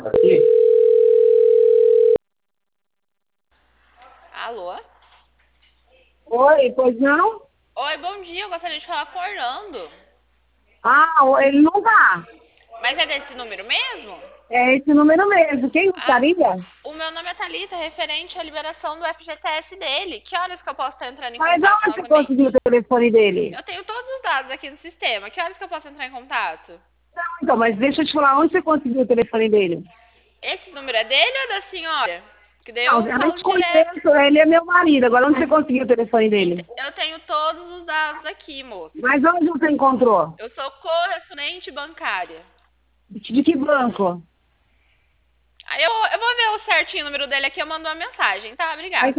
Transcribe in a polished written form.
Aqui. Alô? Oi, pois não? Oi, bom dia. Eu gostaria de falar com o Orlando. Ele não tá. Mas é desse número mesmo? É esse número mesmo. Quem Ah, gostaria? o meu nome é Thalita, referente à liberação do FGTS dele. Que horas que eu posso estar entrando em Mas contato aonde você novamente? conseguiu o telefone dele? Eu tenho todos os dados aqui no sistema. Que horas que eu posso entrar em contato? Não, então, mas deixa eu te falar, onde você conseguiu o telefone dele? Esse número é dele ou é da senhora? Que daí Não, eu eu não falo te direto. conheço, ele é meu marido. Agora, onde você conseguiu o telefone dele? Eu tenho todos os dados aqui, moça. Mas onde você encontrou? Eu sou correspondente bancária. De que banco? Aí eu vou ver o certinho o número dele aqui, eu mando uma mensagem, tá? Aí Obrigada.